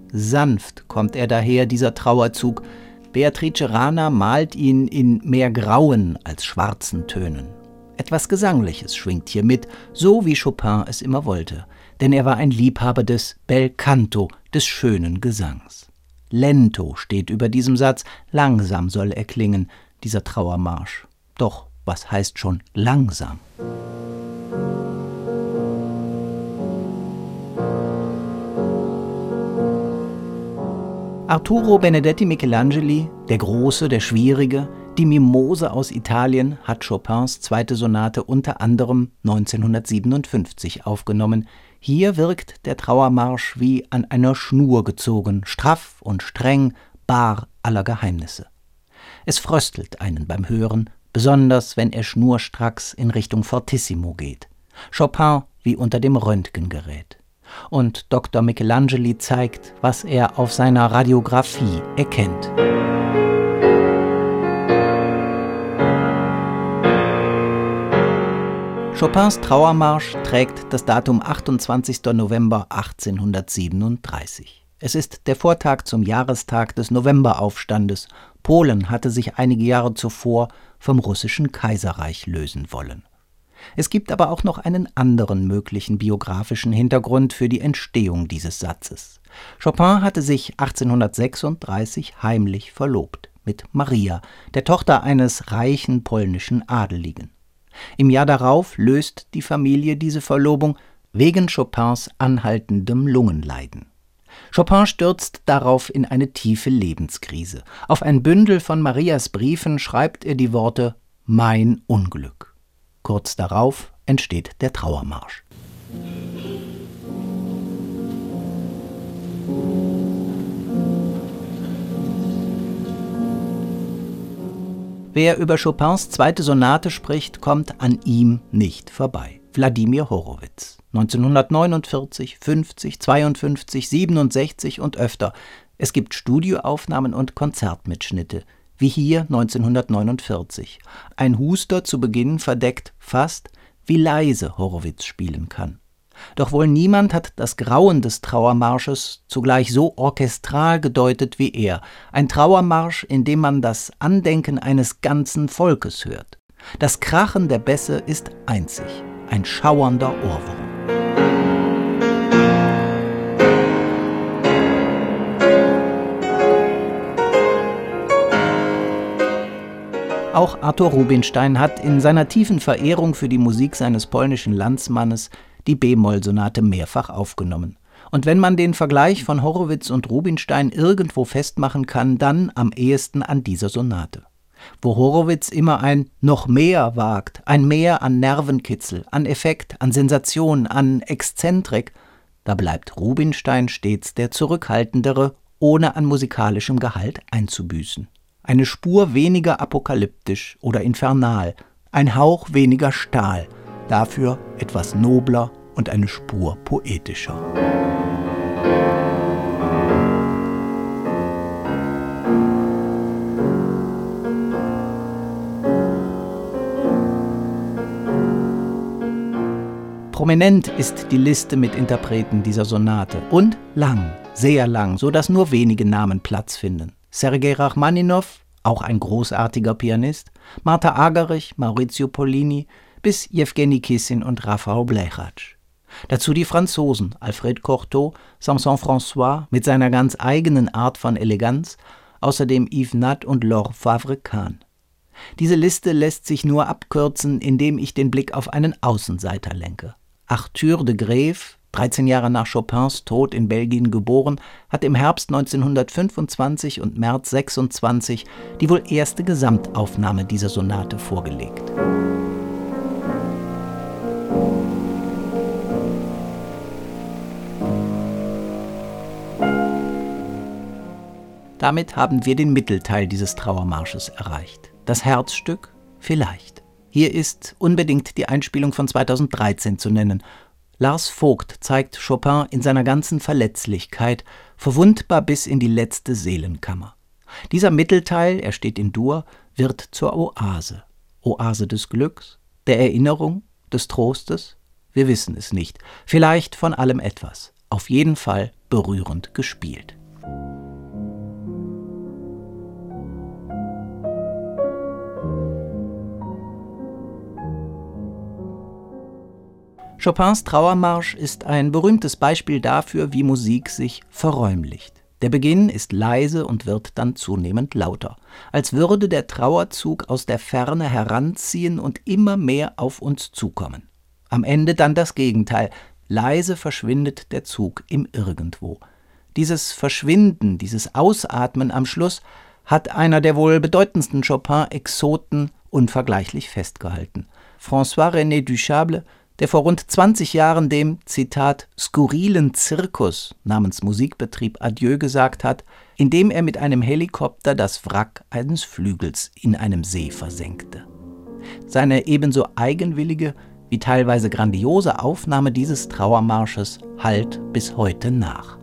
sanft kommt er daher, dieser Trauerzug. Beatrice Rana malt ihn in mehr grauen als schwarzen Tönen. Etwas Gesangliches schwingt hier mit, so wie Chopin es immer wollte, denn er war ein Liebhaber des Bel Canto, des schönen Gesangs. Lento steht über diesem Satz, langsam soll er klingen, dieser Trauermarsch. Doch was heißt schon langsam? Arturo Benedetti Michelangeli, der Große, der Schwierige, die Mimose aus Italien, hat Chopins zweite Sonate unter anderem 1957 aufgenommen. Hier wirkt der Trauermarsch wie an einer Schnur gezogen, straff und streng, bar aller Geheimnisse. Es fröstelt einen beim Hören, besonders wenn er schnurstracks in Richtung Fortissimo geht. Chopin wie unter dem Röntgengerät. Und Dr. Michelangeli zeigt, was er auf seiner Radiographie erkennt. Chopins Trauermarsch trägt das Datum 28. November 1837. Es ist der Vortag zum Jahrestag des Novemberaufstandes. Polen hatte sich einige Jahre zuvor vom russischen Kaiserreich lösen wollen. Es gibt aber auch noch einen anderen möglichen biografischen Hintergrund für die Entstehung dieses Satzes. Chopin hatte sich 1836 heimlich verlobt mit Maria, der Tochter eines reichen polnischen Adeligen. Im Jahr darauf löst die Familie diese Verlobung wegen Chopins anhaltendem Lungenleiden. Chopin stürzt darauf in eine tiefe Lebenskrise. Auf ein Bündel von Marias Briefen schreibt er die Worte »Mein Unglück«. Kurz darauf entsteht der Trauermarsch. Wer über Chopins zweite Sonate spricht, kommt an ihm nicht vorbei. Wladimir Horowitz. 1949, 50, 52, 67 und öfter. Es gibt Studioaufnahmen und Konzertmitschnitte, wie hier 1949. Ein Huster zu Beginn verdeckt fast, wie leise Horowitz spielen kann. Doch wohl niemand hat das Grauen des Trauermarsches zugleich so orchestral gedeutet wie er. Ein Trauermarsch, in dem man das Andenken eines ganzen Volkes hört. Das Krachen der Bässe ist einzig, ein schauernder Ohrwurm. Auch Arthur Rubinstein hat in seiner tiefen Verehrung für die Musik seines polnischen Landsmannes die B-Moll-Sonate mehrfach aufgenommen. Und wenn man den Vergleich von Horowitz und Rubinstein irgendwo festmachen kann, dann am ehesten an dieser Sonate. Wo Horowitz immer ein noch mehr wagt, ein Mehr an Nervenkitzel, an Effekt, an Sensation, an Exzentrik, da bleibt Rubinstein stets der Zurückhaltendere, ohne an musikalischem Gehalt einzubüßen. Eine Spur weniger apokalyptisch oder infernal, ein Hauch weniger Stahl, dafür etwas nobler und eine Spur poetischer. Prominent ist die Liste mit Interpreten dieser Sonate und lang, sehr lang, so dass nur wenige Namen Platz finden. Sergei Rachmaninow, auch ein großartiger Pianist, Martha Argerich, Maurizio Pollini, bis Jewgeni Kissin und Rafał Blechacz. Dazu die Franzosen, Alfred Cortot, Samson François mit seiner ganz eigenen Art von Eleganz, außerdem Yves Nat und Laure Favre-Kahn. Diese Liste lässt sich nur abkürzen, indem ich den Blick auf einen Außenseiter lenke. Arthur de Greve, 13 Jahre nach Chopins Tod in Belgien geboren, hat im Herbst 1925 und März 26 die wohl erste Gesamtaufnahme dieser Sonate vorgelegt. Damit haben wir den Mittelteil dieses Trauermarsches erreicht. Das Herzstück? Vielleicht. Hier ist unbedingt die Einspielung von 2013 zu nennen. Lars Vogt zeigt Chopin in seiner ganzen Verletzlichkeit, verwundbar bis in die letzte Seelenkammer. Dieser Mittelteil, er steht in Dur, wird zur Oase. Oase des Glücks, der Erinnerung, des Trostes? Wir wissen es nicht. Vielleicht von allem etwas. Auf jeden Fall berührend gespielt. Chopins Trauermarsch ist ein berühmtes Beispiel dafür, wie Musik sich verräumlicht. Der Beginn ist leise und wird dann zunehmend lauter, als würde der Trauerzug aus der Ferne heranziehen und immer mehr auf uns zukommen. Am Ende dann das Gegenteil, leise verschwindet der Zug im Irgendwo. Dieses Verschwinden, dieses Ausatmen am Schluss hat einer der wohl bedeutendsten Chopin-Exoten unvergleichlich festgehalten. François-René Duchâble, der vor rund 20 Jahren dem, Zitat, skurrilen Zirkus namens Musikbetrieb Adieu gesagt hat, indem er mit einem Helikopter das Wrack eines Flügels in einem See versenkte. Seine ebenso eigenwillige wie teilweise grandiose Aufnahme dieses Trauermarsches hallt bis heute nach.